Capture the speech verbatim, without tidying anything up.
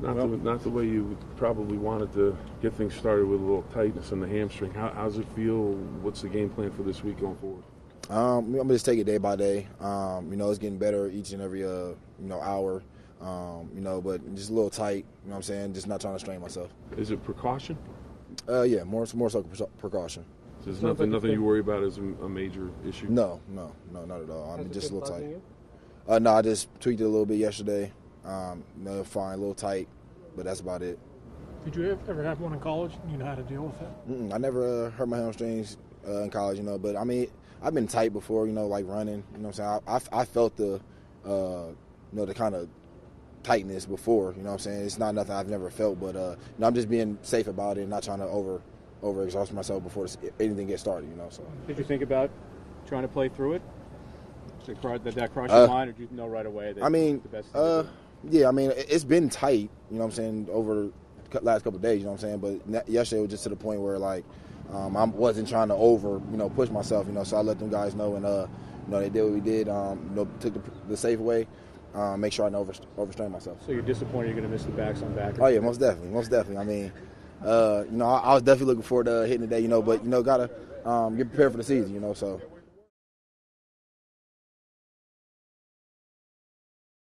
Not, well, the, not the way you probably wanted to get things started with a little tightness in the hamstring. How how's it feel? What's the game plan for this week going forward? Um, I'm gonna just take it day by day. Um, you know, it's getting better each and every uh, you know hour. Um, you know, but just a little tight. You know what I'm saying? Just not trying to strain myself. Is it precaution? Uh, yeah, more more so precaution. So there's nothing nothing you worry about as a, a major issue. No, no, no, not at all. I mean, just a little tight. You? Uh, no, I just tweaked it a little bit yesterday. Um, you know, fine, a little tight, but that's about it. Did you ever have one in college? You know how to deal with it? Mm-mm, I never uh, hurt my hamstrings uh, in college, you know. But I mean, I've been tight before, you know, like running. You know what I'm saying? I, I, I felt the, uh, you know, the kind of tightness before. You know what I'm saying? It's not nothing I've never felt, but uh, you know, I'm just being safe about it and not trying to over over exhaust myself before anything gets started. You know. So. Did you think about trying to play through it? Did that cross your uh, mind, or did you know right away that I mean, the best thing uh, to do? Yeah, I mean, it's been tight, you know what I'm saying, over the last couple of days, you know what I'm saying, but yesterday was just to the point where, like, um, I wasn't trying to over, you know, push myself, you know, so I let them guys know, and, uh, you know, they did what we did, um, you know, took the, the safe way, um, make sure I didn't over, overstrain myself. So you're disappointed you're going to miss the backs on back? Oh, yeah, most definitely, most definitely. I mean, uh, you know, I, I was definitely looking forward to hitting today, you know, but, you know, got to um, get prepared for the season, you know, so.